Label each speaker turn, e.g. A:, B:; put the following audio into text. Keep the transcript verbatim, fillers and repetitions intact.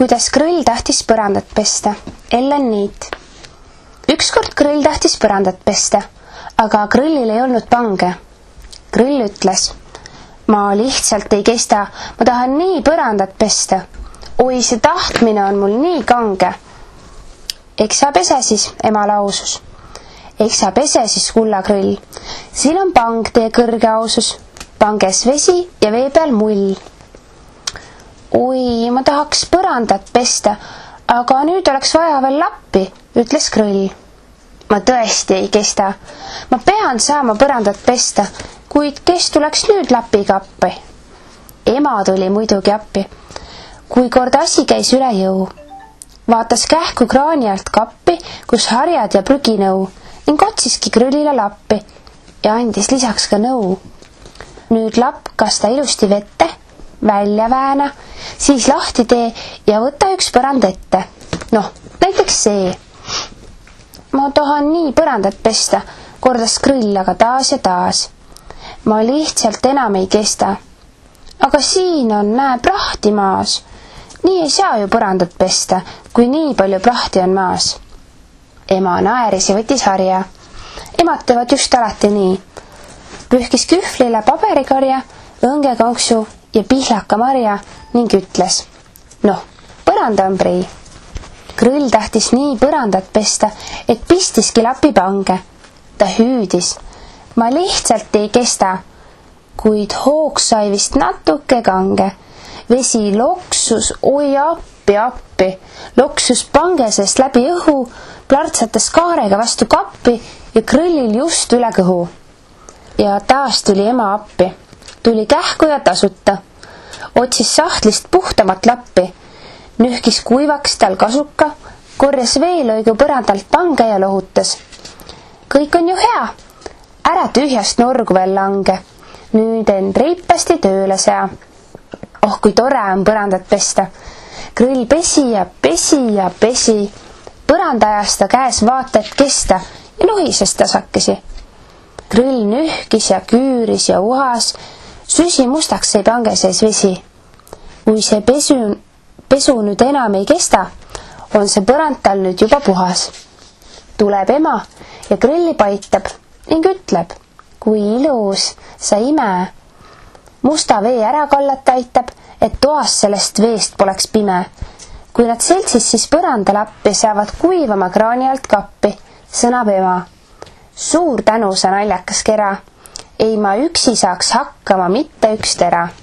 A: kuidas Krõll tahtis põrandat pesta. Ellen Niit. Ükskord Krõll tahtis põrandat pesta, aga Krõllil ei olnud pange. Krõll ütles, ma lihtsalt ei kesta, ma tahan nii põrandat pesta. Oi, see tahtmine on mul nii kange. Eks sa pese siis, ema lausus. Eks sa pese siis, kulla Krõll. Siin on pang, tee kõrge ausus. Panges vesi ja vee peal mull. Oi, ma tahaks põrandat pesta, aga nüüd oleks vaja veel lappi, ütles Krõll. Ma tõesti ei kesta. Ma pean saama põrandat pesta, kuid kes tuleks nüüd lapiga appi? Ema tuli muidugi appi. Kui kord asi käis üle jõu, vaatas kähku kraani alt kappi, kus harjad ja prüginõu ning otsiski Krõllile lappi ja andis lisaks ka nõu. Nüüd lapp kasta ilusti vette, välja vääna, siis lahti tee ja võta üks põrand ette. Noh, näiteks see. Ma tahan nii põrandat pesta, kordas Krõll aga taas ja taas. Ma lihtsalt enam ei kesta. Aga siin on, näe, prahti maas. Nii ei saa ju põrandat pesta, kui nii palju prahti on maas. Ema naeris ja võttis harja. Emad teevad just alati nii. Pühkis kühvlile paberikarja, õngekonksu ja pihlaka marja ning ütles, noh, põranda on prii. Krõll tahtis nii põrandat pesta, et pistiski lapi pange. Ta hüüdis, ma lihtsalt ei kesta, kuid hoogs sai vist natuke kange. Vesi loksus, oi appi, appi, loksus pangesest läbi õhu, plärtsatas kaarega vastu kappi ja Krõllil just üle kõhu. Ja taas tuli ema appi, tuli kähku ja tasuta, otsis sahtlist puhtamat lappi, nühkis kuivaks tal kasuka, korjas veelõigu põrandalt pange ja lohutas. Kõik on ju hea, ära tühjast norgu veel lange, nüüd end reipasti tööle sea. Oh, kui tore on põrandat pesta. Krõll pesi ja pesi ja pesi. Põrandajas ta käes vaata, et kesta ja nuhises tasakesi. Krõll nühkis ja küüris ja uhas, süsi mustaks sai pange sees vesi. Kui see pesu, pesu nüüd enam ei kesta, on see põrand tal nüüd juba puhas. Tuleb ema ja Krõlli paitab ning ütleb, kui ilus, sa ime. Musta vee ära kallata aitab, et toas sellest veest poleks pime. Kui nad seltsis siis põrandalappi, saavad kuivama kraani alt kappi, sõnab ema. Suur tänu, sa naljakas kera. Ei ma üksi saaks hakkama mitte üks tera.